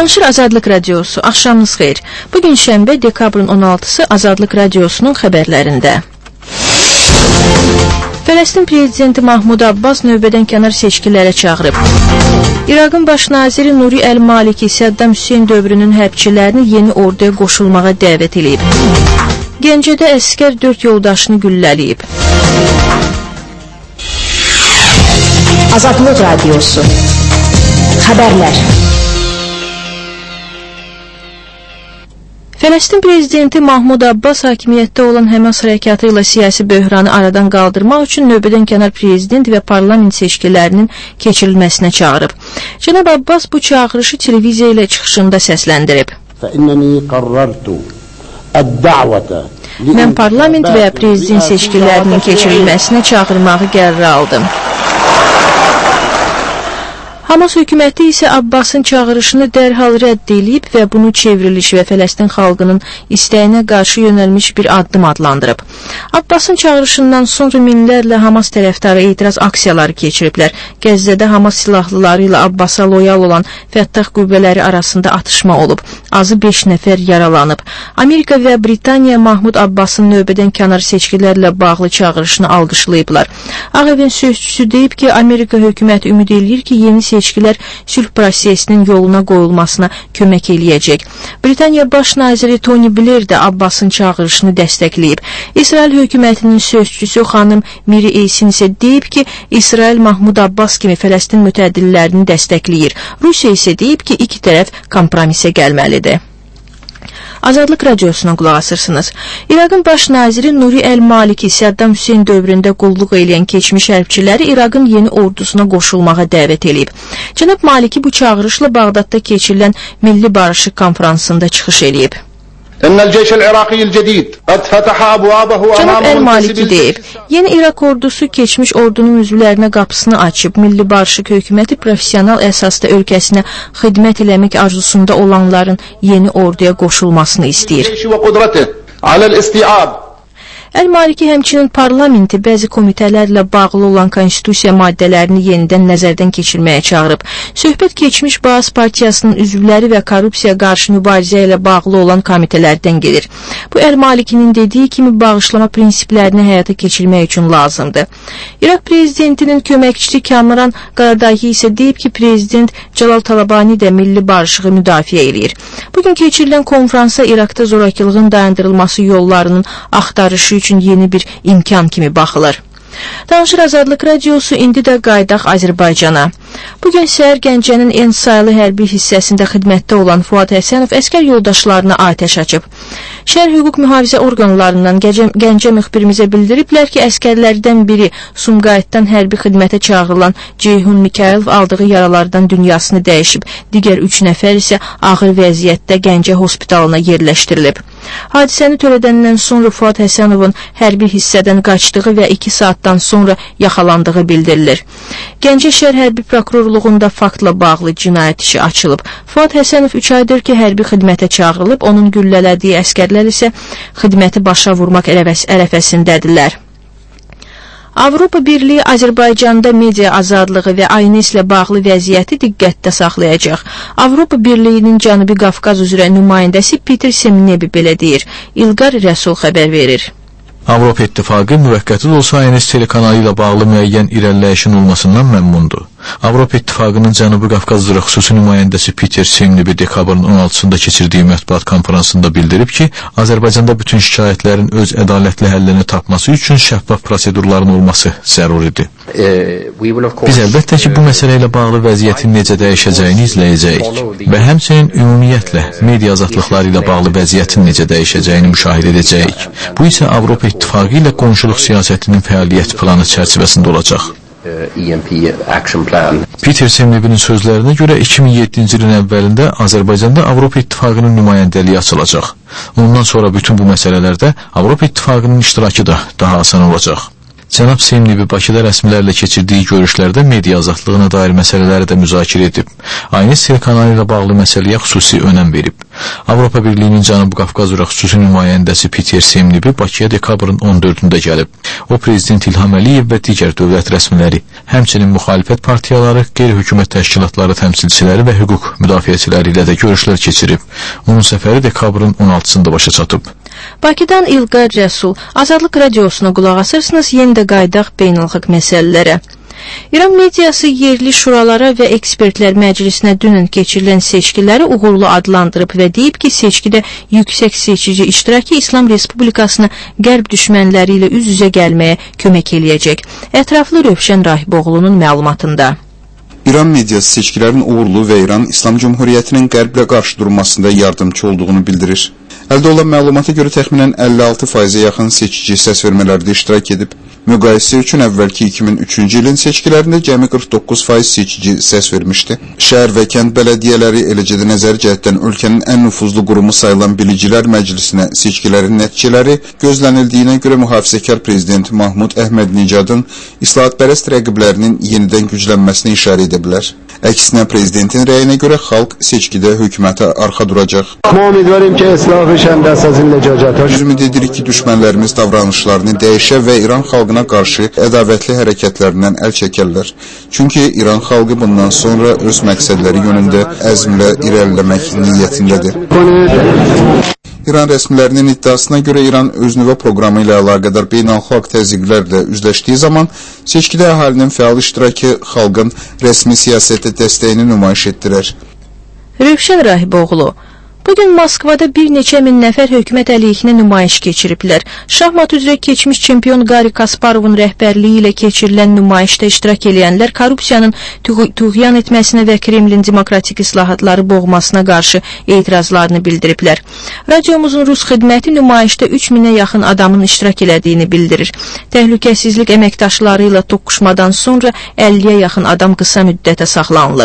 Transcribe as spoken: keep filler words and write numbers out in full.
Danışır Azadlıq Radiosu, axşamınız xeyir. Bugün şənbə, dekabrın on altısı Azadlıq Radiosunun xəbərlərində. Fələstin prezidenti Mahmud Abbas növbədən kənar seçkilərə çağırıb. İraqın baş naziri Nuri Əl-Maliki Səddam Hüseyn dövrünün hərbçilərini yeni orduya qoşulmağa dəvət edib. Gəncədə əskər dörd yoldaşını güllələyib. Azadlıq Radiosu Xəbərlər. Fələstin prezidenti Mahmud Abbas hakimiyyətdə olan Həmas hərəkatı ilə siyasi böhranı aradan qaldırmaq üçün növbədən kənar prezident və parlament seçkilərinin keçirilməsinə çağırıb. Cənab Abbas bu çağırışı televiziya ilə çıxışında səsləndirib. Mən parlament və prezident seçkilərinin keçirilməsinə çağırmağı qərar aldım. Hamas hökuməti isə Abbasın çağırışını dərhal rədd edib və bunu çevriliş və Fələstin xalqının istəyinə qarşı yönəlmiş bir addım adlandırıb. Abbasın çağırışından sonra minlərlə Hamas tərəfdarı etiraz aksiyaları keçiriblər. Qəzzədə Hamas silahlıları ilə Abbasa loyal olan Fəttah qüvvələri arasında atışma olub. Azı beş nəfər yaralanıb. Amerika və Britaniya Mahmud Abbasın növbədən kənar seçkilərlə bağlı çağırışını alqışlayıblar. Ağ Evin sözçüsü deyib ki, Amerika hökuməti ümid edir ki, yeni seçkilər sülh prosesinin yoluna qoyulmasına kömək eləyəcək. Britaniya baş naziri Tony Blair də Abbasın çağırışını dəstəkləyib. İsrail hökumətinin sözçüsü xanım Miri Eysin isə deyib ki, İsrail Mahmud Abbas kimi Fələstin mütəddillərini dəstəkləyir. Rusiya isə deyib ki, iki tərəf kompromisə gəlməlidir. Azadlıq Radiosuna qulaq asırsınız. İraqın baş naziri Nuri Əl-Maliki Səddam Hüseyn dövründə qulluq eləyən keçmiş hərbçiləri İraqın yeni ordusuna qoşulmağa dəvət edib. Cənab Maliki bu çağırışla Bağdadda keçirilən Milli Barışıq konfransında çıxış eləyib. Cənab Əl-Maliki deyib, yeni İraq ordusu keçmiş ordunun üzvlərinə qapısını açıb, Milli Barışıq hökuməti profesional əsasda ölkəsinə xidmət eləmək arzusunda olanların yeni orduya qoşulmasını istəyir. Əl-Maliki həmçinin parlamenti bəzi komitələrlə bağlı olan konstitusiya maddələrini yenidən nəzərdən keçirməyə çağırıb. Söhbət keçmiş Baas Partiyasının üzvləri və korrupsiya qarşı mübarizə ilə bağlı olan komitələrdən gedir. Bu Əl-Malikinin dediyi kimi bağışlama prinsiplərini həyata keçirmək üçün lazımdır. İraq prezidentinin köməkçisi Kamran Qaradagi isə deyib ki, prezident Cəlal Talabani də milli barışığı müdafiə edir. Bugün keçirilən konfransa İraqda zorakılığın dayandırılması yollarının axtarışı üçün yeni bir imkan kimi baxılır. Danışır Azadlıq Radiosu, indi də qaydaq Azərbaycana. Bugün səhər Gəncənin en sayılı hərbi hissəsində xidmətdə olan Fuad Həsənov əskər yoldaşlarına atəş açıb. Şəhər hüquq mühafizə orqanlarından Gəncə müxbirimizə bildiriblər ki, əskərlərdən biri Sumqayıtdan hərbi xidmətə çağırılan Ceyhun Mikailov aldığı yaralardan dünyasını dəyişib. Digər üç nəfər isə ağır vəziyyətdə Gəncə hospitalına yerləşdirilib. Hadisəni törədəndən sonra Fuad Həsənovun hərbi hissədən qaçdığı və iki saatdan sonra yaxalandığı bildirilir. Gəncə şəhər hərbi prokurorluğunda faktla bağlı cinayət işi açılıb. Fuad Həsənov üç aydır ki, hərbi xidmətə çağırılıb, onun güllələdiyi əskərlər isə xidməti başa vurmaq ərəfəsindədirlər. Avropa Birliyi Azərbaycanda media azadlığı və A Y N-ilə bağlı vəziyyəti diqqətdə saxlayacaq. Avropa Birliyinin Cənubi Qafqaz üzrə nümayəndəsi Peter Semnebi belə deyir. İlqar Rəsul xəbər verir. Avropa İttifaqı müvəqqəti də olsa A Y N telekanalı ilə bağlı müəyyən irəliləyişin olmasından məmnundur. Avropa İttifaqının Cənubi Qafqaz üzrə xüsusi nümayəndəsi Peter Semnebi dekabrın on altısında keçirdiyi mətbuat konferansında bildirib ki, Azərbaycanda bütün şikayətlərin öz ədalətli həllini tapması üçün şəffaf prosedurların olması zəruridir. Biz əlbəttə ki, bu məsələ ilə bağlı vəziyyətin necə dəyişəcəyini izləyəcəyik və həmçinin ümumiyyətlə media azadlıqları ilə bağlı vəziyyətin necə dəyişəcəyini müşahidə edəcəyik. Bu isə Avropa İttifaqı ilə qonşuluq siyasətinin fəaliyyət planı çərçivəsində olacaq. Peter Semnebinin sözlərinə görə iki min yeddinci ilin əvvəlində Azərbaycanda Avropa İttifaqının nümayəndəliyi açılacaq. Ondan sonra bütün bu məsələlərdə Avropa İttifaqının iştirakı da daha asan olacaq. Cənab Semnibi Bakıda rəsmilərlə keçirdiyi görüşlərdə media azadlığına dair məsələləri də müzakirə edib. Aynes telekanalı ilə bağlı məsələyə xüsusi önəm verib. Avropa Birliyinin Cənubi Qafqaz üzrə xüsusi nümayəndəsi Peter Semnibi Bakıya dekabrın on dördündə gəlib. O, Prezident İlham Əliyev və digər dövlət rəsmiləri, həmçinin müxalifət partiyaları, qeyri-hökumət təşkilatları təmsilçiləri və hüquq müdafiəçiləri ilə də görüşlər keçirib. Onun səfəri dekabrın on altısında başa çatıb. Bakıdan İlqar Rəsul, Azadlıq Radiosuna qulaq asırsınız, yeni də qaydaq beynəlxalq məsələlərə. İran mediası yerli şuralara və ekspertlər məclisinə dünən keçirilən seçkiləri uğurlu adlandırıb və deyib ki, seçkidə yüksək seçici iştirakı İslam Respublikasına qərb düşmənləri ilə üz-üzə gəlməyə kömək eləyəcək. Ətraflı Rövşən Rahiboğlu'nun məlumatında. İran mediası seçkilərin uğurlu və İran İslam Cumhuriyyətinin qərblə qarşı durmasında yardımcı olduğunu bildirir. Əldə olan məlumata görə təxminən əlli altı faizə yaxın seçici səs vermələrdə iştirak edib. Müqayisə üçün əvvəlki iki min üçüncü ilin seçkilərində cəmi qırx doqquz faiz seçici səs vermişdi. Şəhər və kənd bələdiyyələri, eləcə də nəzəri cəhətdən ölkənin ən nüfuzlu qurumu sayılan Bilicilər Məclisinə seçkilərin nəticələri gözlənildiyinə görə mühafizəkar prezident Mahmud Əhmədnicadın islahatpərəst rəqiblərinin yenidən güclənməsini işarə edə bilər. Əksinə prezidentin rəyinə görə xalq seçkidə hökumətə arxa duracaq. Biz ümid edirik ki, düşmənlərimiz davranışlarını dəyişə və İran xalqına qarşı ədavətli hərəkətlərindən əl çəkərlər. Çünki İran xalqı bundan sonra öz məqsədləri yönündə əzmlə irəliləmək niyyətindədir. İran rəsmilərinin iddiasına görə İran öz nüvə proqramı ilə əlaqədar beynəlxalq təzyiqlərlə üzləşdiyi zaman seçkidə əhalinin fəal iştirakı xalqın rəsmi siyasətə dəstəyini nümayiş etdirər. Rövşən Rahiboğlu, bugün Moskvada bir neçə min nəfər hökumət əleyhinə nümayiş keçiriblər. Şahmat üzrə keçmiş çempion Qari Kasparovun rəhbərliyi ilə keçirilən nümayişdə iştirak edənlər korrupsiyanın tuğyan etməsinə və Kremlin demokratik islahatları boğmasına qarşı etirazlarını bildiriblər. Radiomuzun Rus xidməti nümayişdə üç minə yaxın adamın iştirak elədiyini bildirir. Təhlükəsizlik əməkdaşları ilə toqquşmadan sonra əlliyə yaxın adam qısa müddətə saxlanılıb.